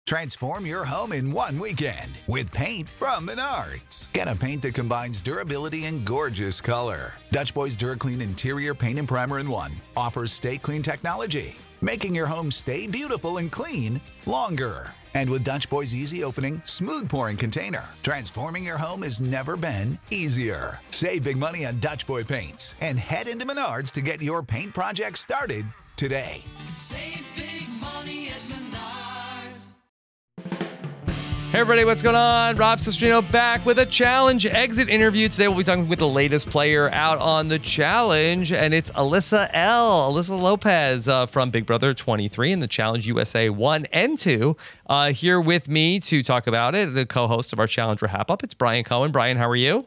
Transform your home in one weekend with paint from Menards. Get a paint that combines durability and gorgeous color. Dutch Boys DuraClean Interior Paint and Primer in One offers Stay Clean technology, making your home stay beautiful and clean longer. And with Dutch Boy's easy opening, smooth pouring container, transforming your home has never been easier. Save big money on Dutch Boy paints and head into Menards to get your paint project started today. Save big money at Menards. Hey everybody, what's going on? Rob Cesternino back with a challenge exit interview. Today we'll be talking with the latest player out on the challenge, and it's Alyssa Lopez from Big Brother 23 and the Challenge USA 1 and 2. Here with me to talk about it, the co-host of our Challenge Wrap-Up, it's Brian Cohen. Brian, how are you?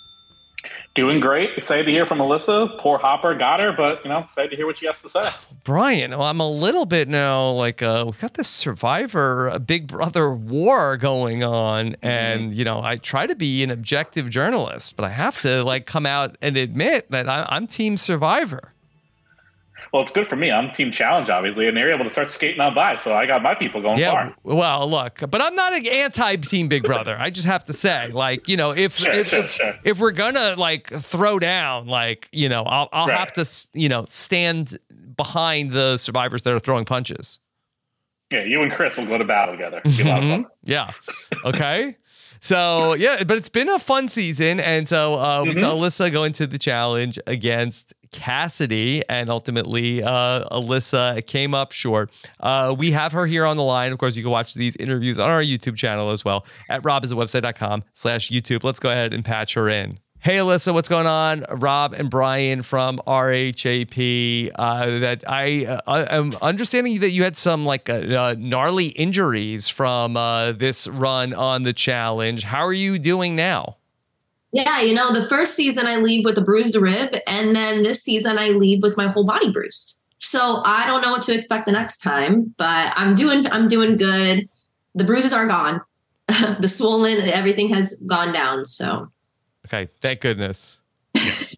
Doing great. Excited to hear from Alyssa. Poor Hopper got her, but, excited to hear what she has to say. Brian, well, I'm a little bit now like, we've got this Survivor Big Brother war going on. And, I try to be an objective journalist, but I have to come out and admit that I'm Team Survivor. Well, it's good for me. I'm Team Challenge, obviously, and they're able to start skating on by, so I got my people going far. Well, look, but I'm not an anti-Team Big Brother. I just have to say, if we're gonna throw down, I'll have to, stand behind the survivors that are throwing punches. Yeah, you and Chris will go to battle together. Be a lot of fun. Yeah. Okay. So, but it's been a fun season. And so we saw Alyssa go into the challenge against Cassidy, and ultimately Alyssa came up short. We have her here on the line. Of course, you can watch these interviews on our YouTube channel as well at robisawebsite.com/YouTube. Let's go ahead and patch her in. Hey, Alyssa, what's going on? Rob and Brian from RHAP. That I am understanding that you had some gnarly injuries from this run on the challenge. How are you doing now? Yeah, the first season I leave with a bruised rib, and then this season I leave with my whole body bruised. So I don't know what to expect the next time, but I'm doing good. The bruises are gone. The swollen, everything has gone down. So. Okay, thank goodness. Yes.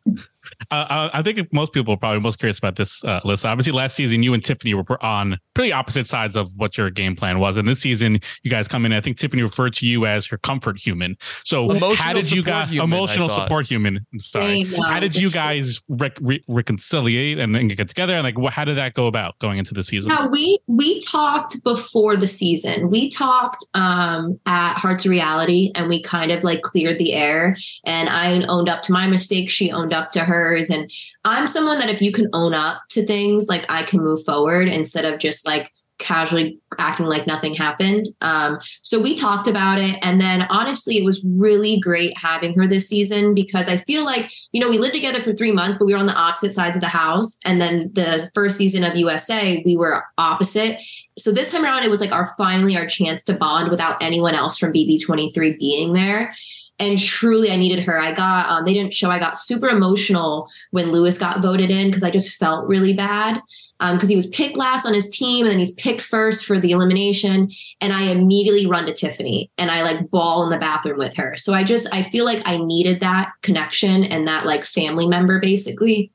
I think most people are probably most curious about this, Alyssa. Obviously, last season, you and Tiffany were on pretty opposite sides of what your game plan was. And this season, you guys come in, I think Tiffany referred to you as her comfort human. So how did you guys, emotional support human, sorry. How did you guys reconciliate and get together? And how did that go about going into the season? Yeah, we talked before the season. We talked at Hearts of Reality, and we kind of cleared the air. And I owned up to my mistakes. She owned up to hers. And I'm someone that if you can own up to things, I can move forward instead of just casually acting like nothing happened. So we talked about it. And then honestly, it was really great having her this season because I feel we lived together for 3 months, but we were on the opposite sides of the house. And then the first season of USA, we were opposite. So this time around, it was finally our chance to bond without anyone else from BB23 being there. And truly, I needed her. I got super emotional when Lewis got voted in because I just felt really bad because he was picked last on his team and then he's picked first for the elimination. And I immediately run to Tiffany and I bawl in the bathroom with her. So I feel like I needed that connection and that family member basically,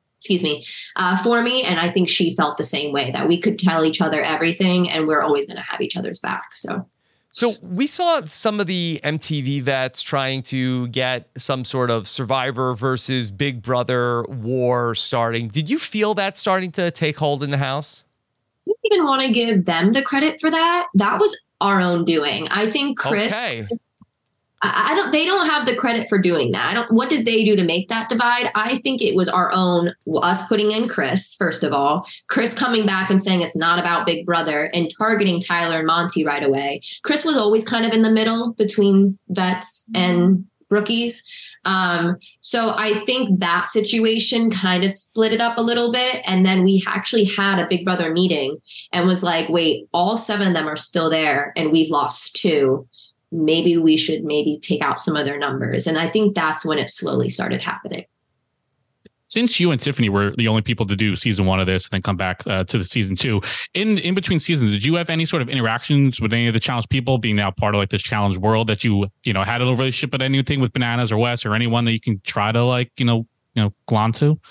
for me. And I think she felt the same way, that we could tell each other everything and we're always going to have each other's back. So we saw some of the MTV vets trying to get some sort of Survivor versus Big Brother war starting. Did you feel that starting to take hold in the house? I don't even want to give them the credit for that. That was our own doing. I think Chris, okay. They don't have the credit for doing that. What did they do to make that divide? I think it was us putting in Chris, first of all, Chris coming back and saying it's not about Big Brother and targeting Tyler and Monty right away. Chris was always kind of in the middle between vets and rookies. So I think that situation kind of split it up a little bit. And then we actually had a Big Brother meeting and was wait, all 7 of them are still there and we've lost 2. Maybe we should take out some of their numbers. And I think that's when it slowly started happening. Since you and Tiffany were the only people to do season 1 of this and then come back to the season 2, in between seasons, did you have any sort of interactions with any of the challenge people, being now part of this challenge world, that you had a relationship with anything with Bananas or Wes or anyone that you can try to glom to?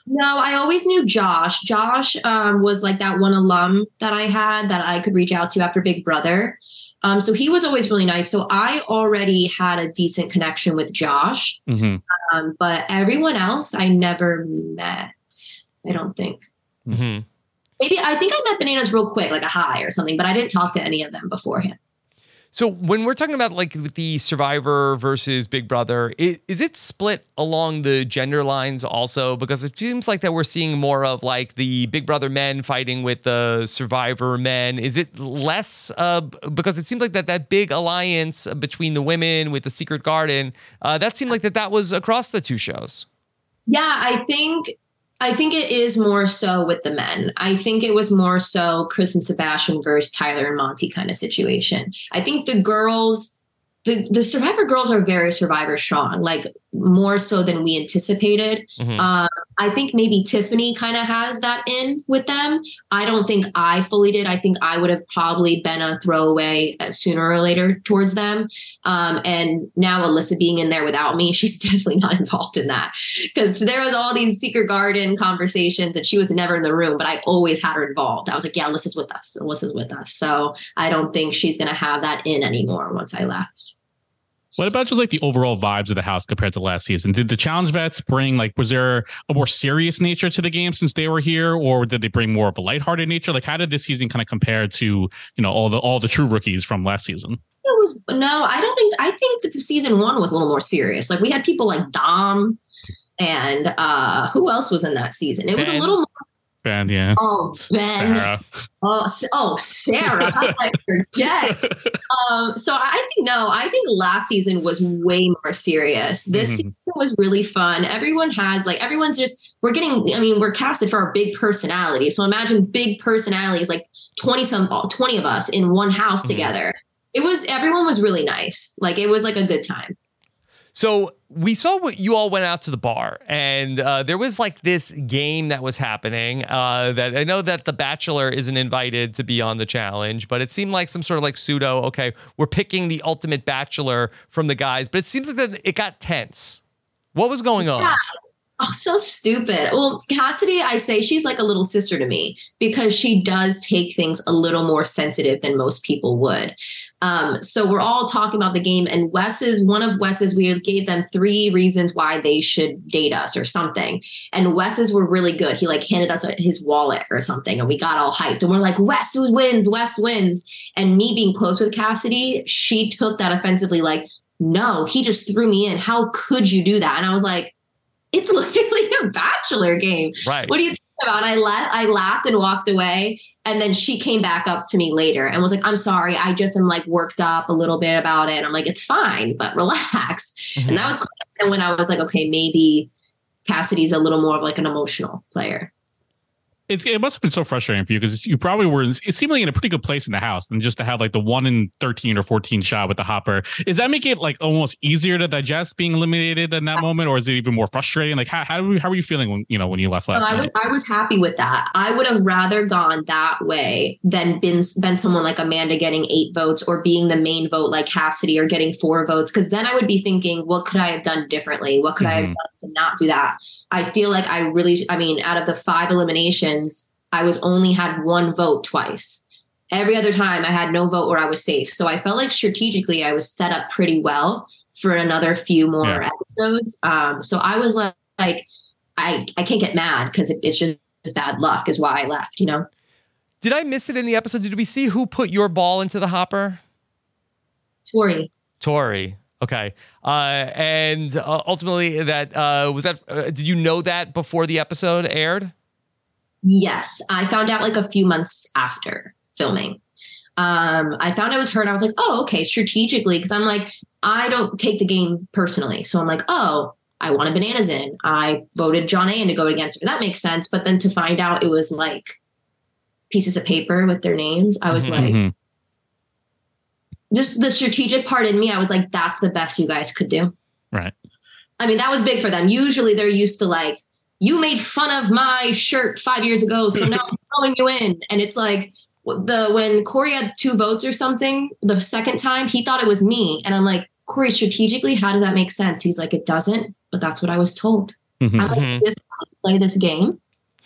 No, I always knew Josh. Josh was like that one alum that I had that I could reach out to after Big Brother. So he was always really nice. So I already had a decent connection with Josh. But everyone else I never met, I don't think. Maybe I think I met Bananas real quick, like a hi or something, but I didn't talk to any of them beforehand. So when we're talking about like with the Survivor versus Big Brother, is it split along the gender lines also? Because it seems like that we're seeing more of like the Big Brother men fighting with the Survivor men. Is it less because it seems like that big alliance between the women with the Secret Garden, that seemed like that was across the two shows. Yeah, I think it is more so with the men. I think it was more so Chris and Sebastian versus Tyler and Monty kind of situation. I think the girls, the Survivor girls are very Survivor strong, like more so than we anticipated. I think maybe Tiffany kind of has that in with them. I don't think I fully did. I think I would have probably been a throwaway sooner or later towards them. And now Alyssa being in there without me, she's definitely not involved in that, because there was all these Secret Garden conversations and she was never in the room, but I always had her involved. I was like, yeah, Alyssa's with us. Alyssa's with us. So I don't think she's going to have that in anymore once I left. What about just like the overall vibes of the house compared to last season? Did the challenge vets bring like, was there a more serious nature to the game since they were here, or did they bring more of a lighthearted nature? Like, how did this season kind of compare to, you know, all the true rookies from last season? I think that season 1 was a little more serious. Like we had people like Dom and who else was in that season? It was a little more. Ben, yeah. Oh, Ben. Sarah. Sarah. How did I forget? So I think last season was way more serious. This season was really fun. We're casted for our big personalities. So imagine big personalities, like 20 of us in one house together. Everyone was really nice. Like it was like a good time. So we saw what you all went out to the bar, and there was like this game that was happening that I know that The Bachelor isn't invited to be on the challenge, but it seemed like some sort of like pseudo, okay, we're picking the ultimate bachelor from the guys, but it seems like that it got tense. What was going on? Oh, so stupid. Well, Cassidy, I say she's like a little sister to me because she does take things a little more sensitive than most people would. So we're all talking about the game, and one of Wes's, we gave them 3 reasons why they should date us or something. And Wes's were really good. He like handed us his wallet or something, and we got all hyped. And we're like, Wes wins. And me being close with Cassidy, she took that offensively, like, no, he just threw me in. How could you do that? And I was like, it's literally a Bachelor game. Right. What are you talking about? I laughed and walked away. And then she came back up to me later and was like, I'm sorry. I just am like worked up a little bit about it. And I'm like, it's fine, but relax. And that was when I was like, okay, maybe Cassidy's a little more of like an emotional player. It must have been so frustrating for you because you probably were, it seemed like in a pretty good place in the house, and just to have like the 1 in 13 or 14 shot with the hopper. Does that make it like almost easier to digest being eliminated in that moment, or is it even more frustrating? Like how were you feeling when you left last night? I was happy with that. I would have rather gone that way than been someone like Amanda getting 8 votes or being the main vote like Cassidy or getting 4 votes, because then I would be thinking, what could I have done differently? What could I have done to not do that? I feel like out of the 5 eliminations, I only had 1 vote twice. Every other time I had no vote or I was safe. So I felt like strategically I was set up pretty well for another few more episodes. So I was like I can't get mad because it's just bad luck is why I left, you know? Did I miss it in the episode? Did we see who put your ball into the hopper? Tori. Okay. And ultimately did you know that before the episode aired? Yes. I found out like a few months after filming. I found it was her and I was like, oh, okay, strategically. Cause I'm like, I don't take the game personally. So I'm like, oh, I wanted Bananas in. I voted John A in to go against her. That makes sense. But then to find out it was like pieces of paper with their names, I was like, just the strategic part in me, I was like, that's the best you guys could do. Right. I mean, that was big for them. Usually they're used to like, you made fun of my shirt 5 years ago, so now I'm throwing you in. And it's like when Corey had 2 votes or something, the second time he thought it was me. And I'm like, Corey, strategically, how does that make sense? He's like, it doesn't, but that's what I was told. I'm like, play this game.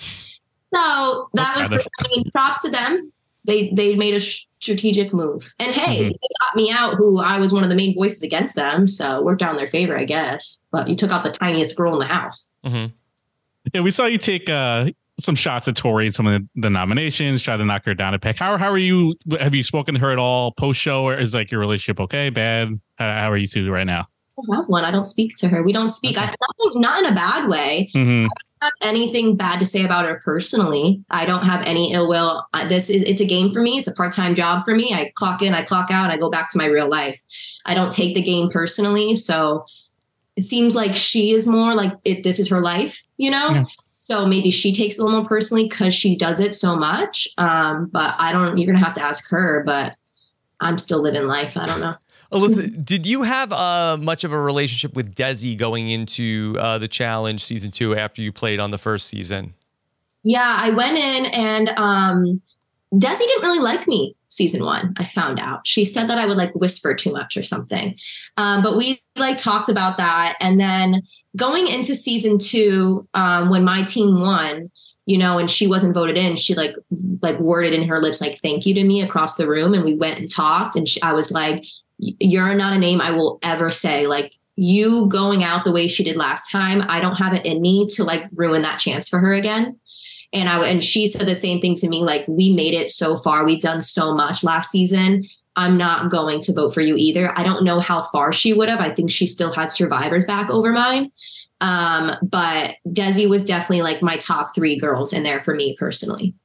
So that was, props to them. They made a strategic move. And hey, they got me out, who I was one of the main voices against them. So it worked out in their favor, I guess. But you took out the tiniest girl in the house. Yeah, we saw you take some shots at Tori, some of the nominations, try to knock her down a peg. How are you? Have you spoken to her at all post show, or is like your relationship okay, bad? How are you two right now? I don't have one. I don't speak to her. We don't speak. Okay. Not in a bad way. I don't have anything bad to say about her personally. I don't have any ill will. It's a game for me. It's a part-time job for me. I clock in, I clock out, I go back to my real life. I don't take the game personally. So it seems like she is more like this is her life, you know? Yeah. So maybe she takes it a little more personally because she does it so much. But you're going to have to ask her, but I'm still living life. I don't know. Alyssa, did you have much of a relationship with Desi going into the challenge season 2 after you played on the first season? Yeah, I went in and Desi didn't really like me season 1. I found out. She said that I would like whisper too much or something. But we like talked about that. And then going into season 2, when my team won, you know, and she wasn't voted in, she like worded in her lips, like, thank you to me across the room. And we went and talked. And I was like, you're not a name I will ever say. Like, you going out the way she did last time, I don't have it in me to like ruin that chance for her again. And she said the same thing to me. Like, we made it so far. We've done so much last season. I'm not going to vote for you either. I don't know how far she would have. I think she still had Survivor's back over mine. But Desi was definitely like my top 3 girls in there for me personally.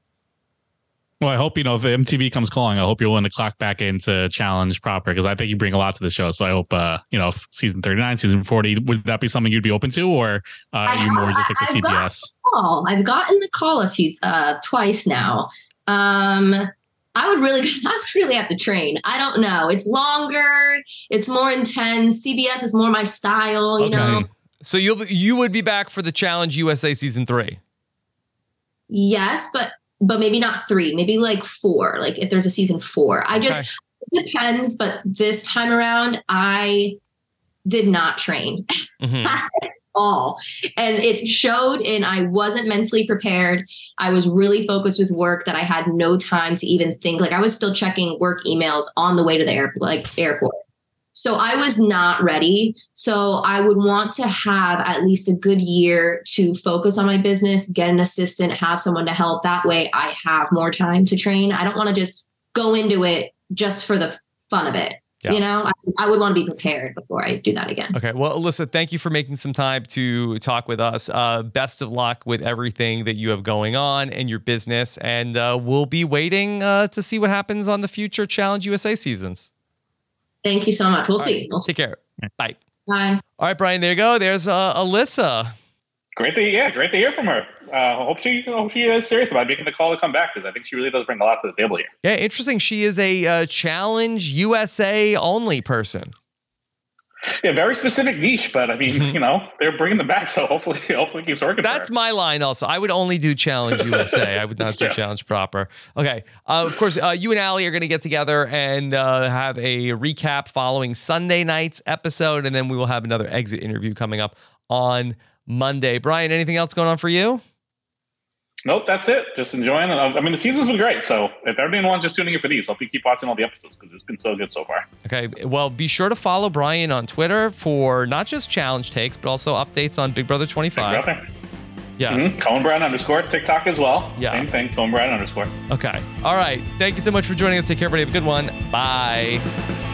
Well, I hope, if MTV comes calling, I hope you're willing to clock back into challenge proper, because I think you bring a lot to the show. So I hope, if season 39, season 40, would that be something you'd be open to, or you more just like the CBS? I've gotten the call twice now. I would really have to train. I don't know. It's longer. It's more intense. CBS is more my style, you know? So you would be back for the Challenge USA season 3? Yes, but maybe not 3, maybe like 4, like if there's a season 4. It depends. But this time around, I did not train at all. And it showed, and I wasn't mentally prepared. I was really focused with work that I had no time to even think. Like, I was still checking work emails on the way to the airport. So I was not ready. So I would want to have at least a good year to focus on my business, get an assistant, have someone to help. That way I have more time to train. I don't want to just go into it just for the fun of it. Yeah. You know, I would want to be prepared before I do that again. Okay. Well, Alyssa, thank you for making some time to talk with us. Best of luck with everything that you have going on in your business. And we'll be waiting to see what happens on the future Challenge USA seasons. Thank you so much. We'll see. Take care. Bye. Bye. All right, Brian, there you go. There's Alyssa. Great to hear from her. Hope she is serious about making the call to come back, because I think she really does bring a lot to the table here. Yeah, interesting. She is a Challenge USA only person. Yeah, very specific niche, but I mean, they're bringing them back, so hopefully it keeps working. That's my line also. I would only do Challenge USA. I would not do Challenge proper. Okay. Of course, you and Allie are going to get together and have a recap following Sunday night's episode, and then we will have another exit interview coming up on Monday. Brian, anything else going on for you? Nope, that's it. Just enjoying it. I mean, the season's been great. So if everyone's just tuning in for these, hope you keep watching all the episodes, because it's been so good so far. Okay. Well, be sure to follow Brian on Twitter for not just challenge takes, but also updates on Big Brother 25. Big Brother. Yeah. Cohen Brown _ TikTok as well. Yeah. Same thing. Cohen Brown _. Okay. All right. Thank you so much for joining us. Take care, everybody. Have a good one. Bye.